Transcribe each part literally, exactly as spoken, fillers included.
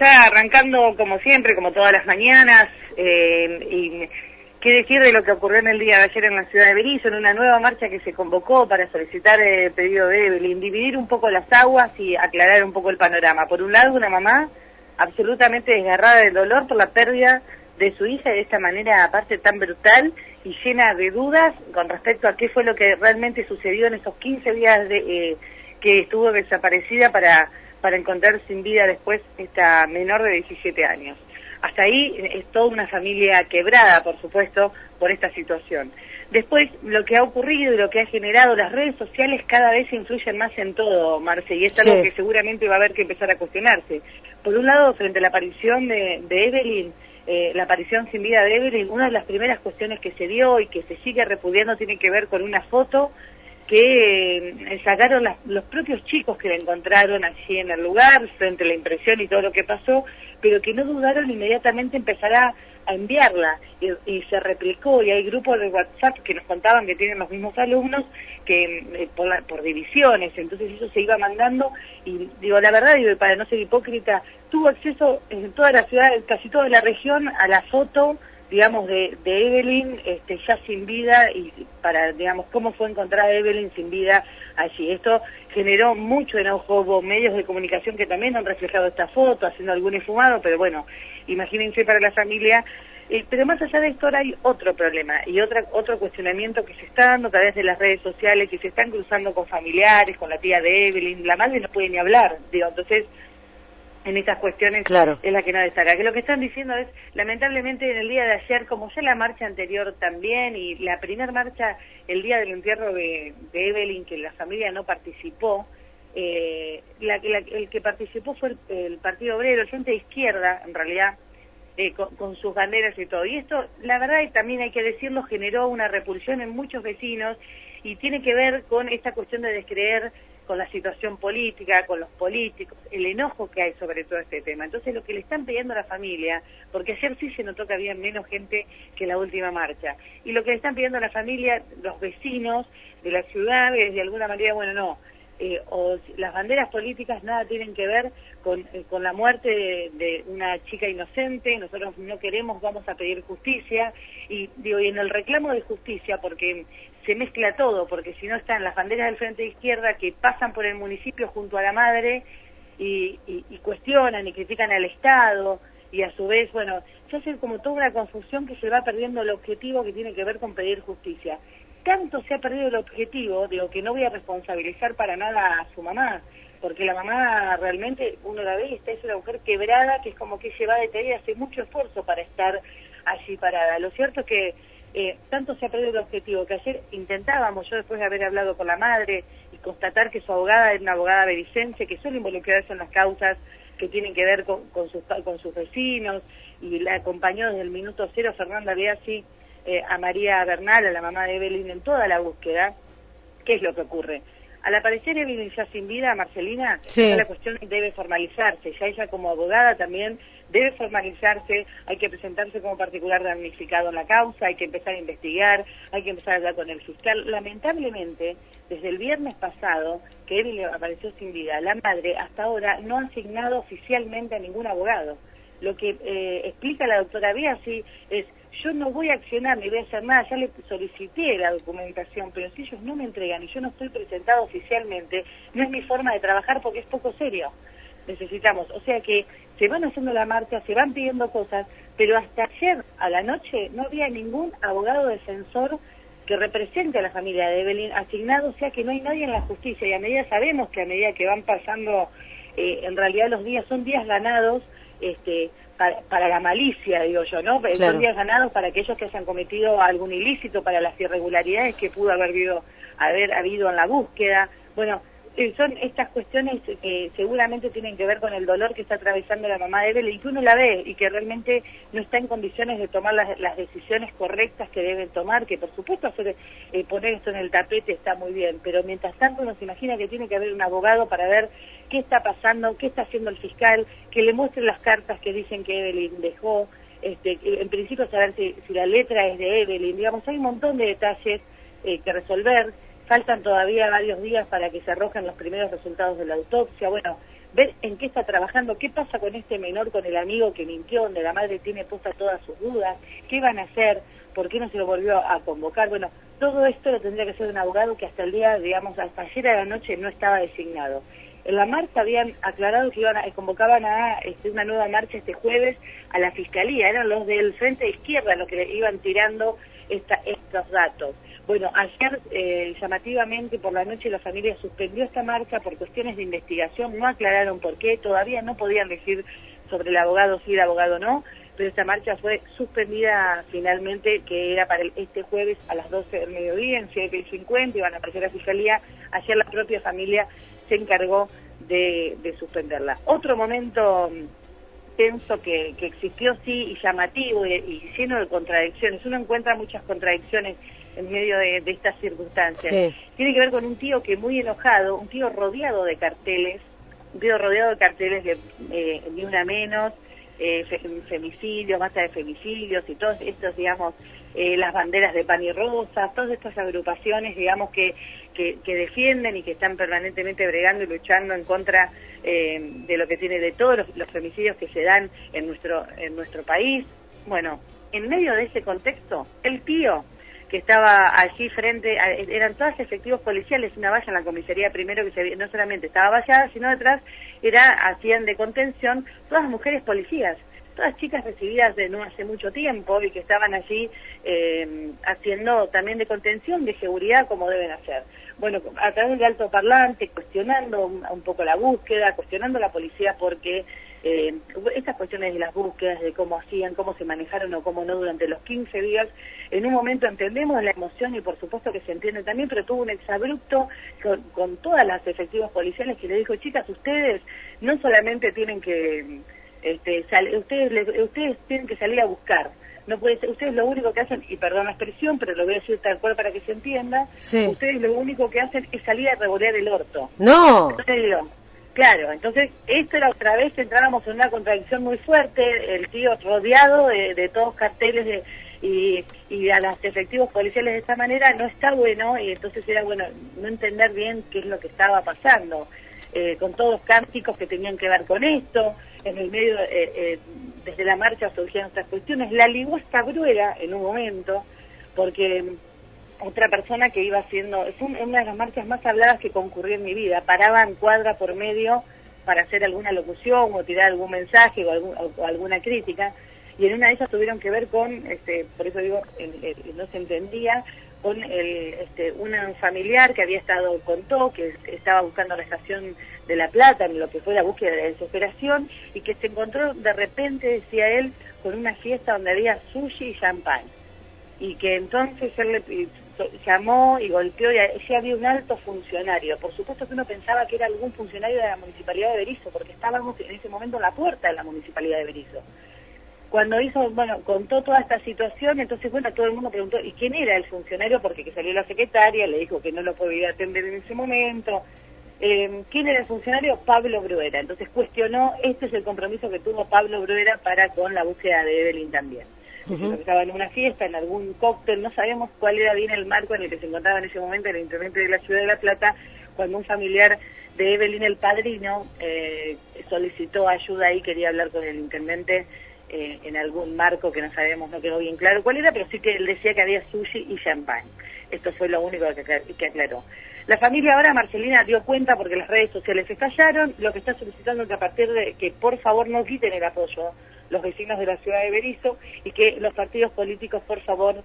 ya arrancando como siempre, como todas las mañanas, eh, y qué decir de lo que ocurrió en el día de ayer en la ciudad de Berisso, en una nueva marcha que se convocó para solicitar el pedido de Evelyn, dividir un poco las aguas y aclarar un poco el panorama. Por un lado, una mamá absolutamente desgarrada del dolor por la pérdida de su hija de esta manera, aparte tan brutal y llena de dudas con respecto a qué fue lo que realmente sucedió en esos quince días de, eh, que estuvo desaparecida para, para encontrar sin vida después esta menor de diecisiete años. Hasta ahí es toda una familia quebrada, por supuesto, por esta situación. Después, lo que ha ocurrido y lo que ha generado, las redes sociales cada vez influyen más en todo, Marce, y es algo sí. que seguramente va a haber que empezar a cuestionarse. Por un lado, frente a la aparición de, de Evelyn, eh, la aparición sin vida de Evelyn, una de las primeras cuestiones que se dio y que se sigue repudiando tiene que ver con una foto que eh, sacaron las, los propios chicos que la encontraron allí en el lugar, frente a la impresión y todo lo que pasó, pero que no dudaron inmediatamente empezar a, a enviarla, y, y se replicó, y hay grupos de WhatsApp que nos contaban que tienen los mismos alumnos, que eh, por, la, por divisiones, entonces eso se iba mandando, y digo, la verdad, digo, para no ser hipócrita, tuvo acceso en toda la ciudad, casi toda la región, a la foto, digamos, de, de Evelyn, este, ya sin vida, y para, digamos, cómo fue encontrada Evelyn sin vida allí. Esto generó mucho enojo, hubo medios de comunicación que también han reflejado esta foto, haciendo algún esfumado, pero bueno, imagínense para la familia. Eh, pero más allá de esto ahora hay otro problema, y otra, otro cuestionamiento que se está dando a través de las redes sociales, que se están cruzando con familiares, con la tía de Evelyn, la madre no puede ni hablar, digo, entonces en estas cuestiones claro. es la que no destaca. Que lo que están diciendo es, lamentablemente en el día de ayer, como ya la marcha anterior también, y la primera marcha el día del entierro de, de Evelyn, que la familia no participó, eh, la, la, el que participó fue el, el Partido Obrero, el Frente de Izquierda, en realidad, eh, con, con sus banderas y todo. Y esto, la verdad, y también hay que decirlo, generó una repulsión en muchos vecinos, y tiene que ver con esta cuestión de descreer con la situación política, con los políticos, el enojo que hay sobre todo este tema. Entonces lo que le están pidiendo a la familia, porque ayer sí se notó que había menos gente que la última marcha, y lo que le están pidiendo a la familia, los vecinos de la ciudad, es de alguna manera, bueno, no, eh, o las banderas políticas nada tienen que ver con, eh, con la muerte de, de una chica inocente, nosotros no queremos, vamos a pedir justicia, y digo, y en el reclamo de justicia, porque se mezcla todo, porque si no están las banderas del Frente de Izquierda que pasan por el municipio junto a la madre y, y, y cuestionan y critican al Estado, y a su vez, bueno, se hace como toda una confusión que se va perdiendo el objetivo que tiene que ver con pedir justicia. Tanto se ha perdido el objetivo, digo, que no voy a responsabilizar para nada a su mamá, porque la mamá realmente, uno la ve y está, es una mujer quebrada, que es como que lleva de tarea, hace mucho esfuerzo para estar allí parada. Lo cierto es que Eh, tanto se ha perdido el objetivo que ayer intentábamos, yo después de haber hablado con la madre y constatar que su abogada es una abogada bericense que suele involucrarse en las causas que tienen que ver con, con, sus, con sus vecinos, y la acompañó desde el minuto cero Fernanda Biasi eh, a María Bernal, a la mamá de Evelyn, en toda la búsqueda. ¿Qué es lo que ocurre? Al aparecer Evelyn ya sin vida, Marcelina, sí. ya la cuestión debe formalizarse, ya ella como abogada también debe formalizarse, hay que presentarse como particular damnificado en la causa, hay que empezar a investigar, hay que empezar a hablar con el fiscal. Lamentablemente, desde el viernes pasado, que Evelyn apareció sin vida, la madre hasta ahora no ha asignado oficialmente a ningún abogado. Lo que eh, explica la doctora Biasi es, yo no voy a accionar ni voy a hacer nada, ya le solicité la documentación, pero si ellos no me entregan y yo no estoy presentado oficialmente, no es mi forma de trabajar porque es poco serio. Necesitamos, o sea que se van haciendo la marcha, se van pidiendo cosas, pero hasta ayer a la noche no había ningún abogado defensor que represente a la familia de Evelyn asignado, o sea que no hay nadie en la justicia, y a medida sabemos que a medida que van pasando, eh, en realidad los días son días ganados, este, para, para la malicia, digo yo, ¿no? Claro. Son días ganados para aquellos que hayan cometido algún ilícito, para las irregularidades que pudo haber habido, haber habido en la búsqueda. Bueno, eh, son estas cuestiones que seguramente tienen que ver con el dolor que está atravesando la mamá de Evelyn, y que uno la ve y que realmente no está en condiciones de tomar las, las decisiones correctas que deben tomar, que por supuesto hacer, eh, poner esto en el tapete está muy bien, pero mientras tanto uno se imagina que tiene que haber un abogado para ver qué está pasando, qué está haciendo el fiscal, que le muestre las cartas que dicen que Evelyn dejó, este, en principio saber si, si la letra es de Evelyn, digamos, hay un montón de detalles eh, que resolver. Faltan todavía varios días para que se arrojen los primeros resultados de la autopsia. Bueno, ver en qué está trabajando, qué pasa con este menor, con el amigo que mintió, donde la madre tiene puestas todas sus dudas, qué van a hacer, por qué no se lo volvió a convocar. Bueno, todo esto lo tendría que hacer un abogado que hasta el día, digamos, hasta ayer a la noche no estaba designado. En la marcha habían aclarado que iban a, convocaban a este, una nueva marcha este jueves a la Fiscalía, eran los del Frente de Izquierda los que le iban tirando esta, estos datos. Bueno, ayer eh, llamativamente por la noche la familia suspendió esta marcha por cuestiones de investigación, no aclararon por qué, todavía no podían decir sobre el abogado si era abogado o no, pero esta marcha fue suspendida finalmente, que era para el, este jueves a las doce del mediodía, en siete y cincuenta, iban a aparecer a la Fiscalía. Ayer la propia familia se encargó de, de suspenderla. Otro momento tenso que, que existió, sí, y llamativo y, y lleno de contradicciones. Uno encuentra muchas contradicciones en medio de, de estas circunstancias. Sí. Tiene que ver con un tío que muy enojado, un tío rodeado de carteles, un tío rodeado de carteles de eh, ni una menos, eh, fe, femicidios, basta de femicidios y todos estos, digamos, eh, las banderas de pan y rosas, todas estas agrupaciones, digamos, que, que, que defienden y que están permanentemente bregando y luchando en contra eh, de lo que tiene, de todos los, los femicidios que se dan en nuestro, en nuestro país. Bueno, en medio de ese contexto, el tío que estaba allí frente, a, eran todos efectivos policiales, una valla en la comisaría primero que se, no solamente estaba vallada, sino detrás era, hacían de contención todas mujeres policías, todas chicas recibidas de no hace mucho tiempo y que estaban allí eh, haciendo también de contención, de seguridad como deben hacer. Bueno, a través del altoparlante, cuestionando un, un poco la búsqueda, cuestionando a la policía porque eh, estas cuestiones de las búsquedas, de cómo hacían, cómo se manejaron o cómo no durante los quince días, en un momento entendemos la emoción y por supuesto que se entiende también, pero tuvo un exabrupto con, con todas las efectivos policiales que le dijo, chicas, ustedes no solamente tienen que, este, sal, ustedes, les, ustedes tienen que salir a buscar, no puede ser, ustedes lo único que hacen, y perdón la expresión, pero lo voy a decir tal cual para que se entienda, sí. Ustedes lo único que hacen es salir a revolear el orto. No. Entonces digo, claro, entonces esto era otra vez, entrábamos en una contradicción muy fuerte, el tío rodeado de, de todos carteles de, y, y a los efectivos policiales de esta manera no está bueno, y entonces era bueno no entender bien qué es lo que estaba pasando, eh, con todos cánticos que tenían que ver con esto, en el medio, eh, eh, desde la marcha surgieron estas cuestiones, la ligó hasta Bruera en un momento, porque otra persona que iba haciendo, es una de las marchas más habladas que concurrió en mi vida, paraba en cuadra por medio para hacer alguna locución o tirar algún mensaje o, algún, o alguna crítica, y en una de ellas tuvieron que ver con, este, por eso digo, el, el, no se entendía, con el, este, un familiar que había estado, contó, que estaba buscando la estación de La Plata, en lo que fue la búsqueda de la desesperación, y que se encontró de repente, decía él, con una fiesta donde había sushi y champán, y que entonces él le llamó y golpeó, y allí había un alto funcionario. Por supuesto que uno pensaba que era algún funcionario de la Municipalidad de Berisso, porque estábamos en ese momento en la puerta de la Municipalidad de Berisso. Cuando hizo, bueno, contó toda esta situación, entonces, bueno, todo el mundo preguntó, ¿y quién era el funcionario? Porque que salió la secretaria, le dijo que no lo podía atender en ese momento. Eh, ¿Quién era el funcionario? Pablo Bruera. Entonces cuestionó, este es el compromiso que tuvo Pablo Bruera para con la búsqueda de Evelyn también. Uh-huh. Estaba en una fiesta, en algún cóctel, no sabemos cuál era bien el marco en el que se encontraba en ese momento el intendente de la Ciudad de La Plata, cuando un familiar de Evelyn, el padrino, eh, solicitó ayuda ahí, quería hablar con el intendente eh, en algún marco que no sabemos, no quedó bien claro cuál era, pero sí que él decía que había sushi y champán. Esto fue lo único que, que aclaró. La familia ahora, Marcelina, dio cuenta porque las redes sociales estallaron, lo que está solicitando es que a partir de que por favor no quiten el apoyo los vecinos de la ciudad de Berisso y que los partidos políticos por favor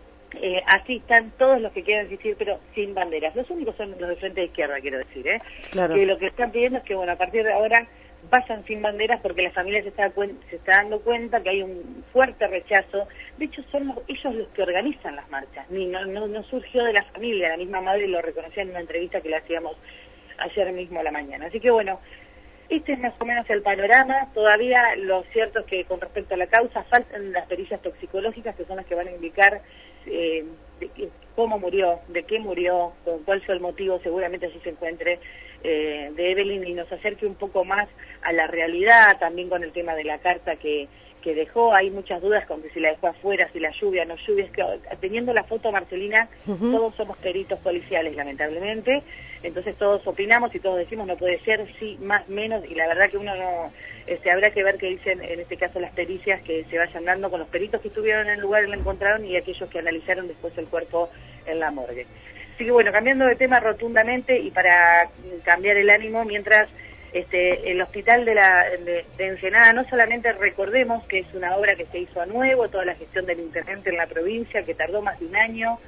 eh, asistan todos los que quieran asistir, pero sin banderas. Los únicos son los de Frente de Izquierda, quiero decir, ¿eh? Claro. Que lo que están pidiendo es que, bueno, a partir de ahora vayan sin banderas porque la familia se está, se está dando cuenta que hay un fuerte rechazo. De hecho, son los, ellos los que organizan las marchas, ni no, no, no surgió de la familia, la misma madre lo reconocía en una entrevista que le hacíamos ayer mismo a la mañana. Así que, bueno, este es más o menos el panorama. Todavía lo cierto es que con respecto a la causa faltan las pericias toxicológicas, que son las que van a indicar eh, de qué, cómo murió, de qué murió, con cuál fue el motivo, seguramente allí se encuentre eh, de Evelyn y nos acerque un poco más a la realidad, también con el tema de la carta que, que dejó, hay muchas dudas con que si la dejó afuera, si la lluvia, no lluvia, es que teniendo la foto, Marcelina, uh-huh. todos somos peritos policiales, lamentablemente, entonces todos opinamos y todos decimos no puede ser, sí, más, menos, y la verdad que uno no, este, habrá que ver qué dicen en este caso las pericias que se vayan dando con los peritos que estuvieron en el lugar y la encontraron y aquellos que analizaron después el cuerpo en la morgue. Así que bueno, cambiando de tema rotundamente y para cambiar el ánimo, mientras Este, el hospital de, la, de, de Ensenada, no solamente recordemos que es una obra que se hizo a nuevo, toda la gestión del intendente en la provincia, que tardó más de un año,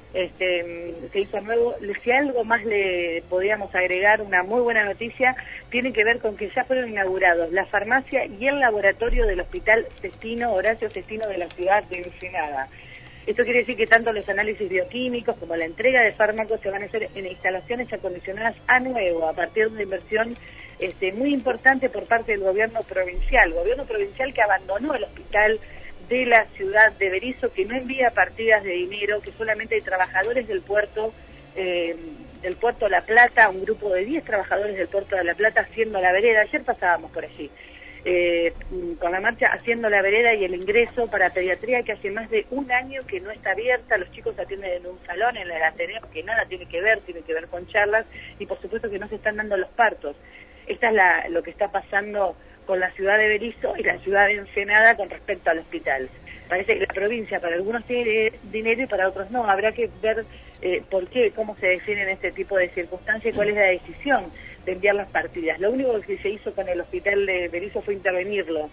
este, se hizo a nuevo. Si algo más le podíamos agregar, una muy buena noticia, tiene que ver con que ya fueron inaugurados la farmacia y el laboratorio del Hospital Cestino, Horacio Cestino de la ciudad de Ensenada. Esto quiere decir que tanto los análisis bioquímicos como la entrega de fármacos se van a hacer en instalaciones acondicionadas a nuevo, a partir de una inversión este, muy importante por parte del gobierno provincial, gobierno provincial que abandonó el hospital de la ciudad de Berisso, que no envía partidas de dinero, que solamente hay trabajadores del puerto, eh, del puerto de La Plata, un grupo de diez trabajadores del puerto de La Plata haciendo la vereda. Ayer pasábamos por allí. Eh, con la marcha haciendo la vereda y el ingreso para pediatría, que hace más de un año que no está abierta. Los chicos atienden en un salón en el Ateneo que nada tiene que ver, tiene que ver con charlas, y por supuesto que no se están dando los partos. Esta es la, lo que está pasando con la ciudad de Berisso y la ciudad de Ensenada con respecto al hospital. Parece que la provincia para algunos tiene dinero y para otros no. Habrá que ver eh, por qué, cómo se definen este tipo de circunstancias y cuál es la decisión de enviar las partidas. Lo único que se hizo con el hospital de Berisso fue intervenirlo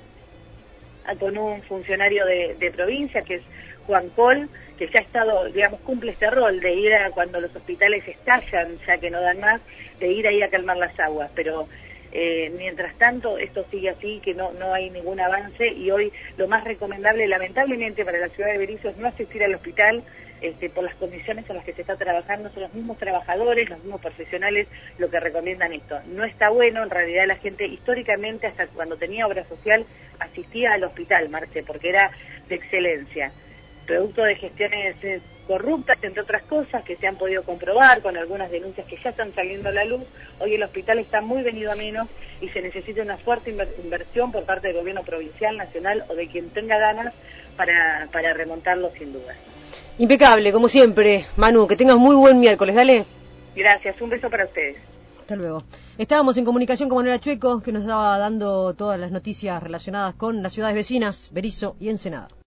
con un funcionario de, de provincia, que es Juan Col, que ya ha estado, digamos, cumple este rol de ir a cuando los hospitales estallan, ya que no dan más, de ir ahí a calmar las aguas, pero eh, mientras tanto esto sigue así, que no, no hay ningún avance, y hoy lo más recomendable, lamentablemente, para la ciudad de Berisso es no asistir al hospital, Este, por las condiciones en las que se está trabajando. Son los mismos trabajadores, los mismos profesionales lo que recomiendan esto. No está bueno, en realidad la gente históricamente, hasta cuando tenía obra social, asistía al hospital, Marce, porque era de excelencia. Producto de gestiones eh, corruptas, entre otras cosas, que se han podido comprobar con algunas denuncias que ya están saliendo a la luz, hoy el hospital está muy venido a menos y se necesita una fuerte inver inversión por parte del gobierno provincial, nacional o de quien tenga ganas para, para remontarlo sin duda. Impecable, como siempre. Manu, que tengas muy buen miércoles, dale. Gracias, un beso para ustedes. Hasta luego. Estábamos en comunicación con Manuela Chueco, que nos estaba dando todas las noticias relacionadas con las ciudades vecinas, Berisso y Ensenada.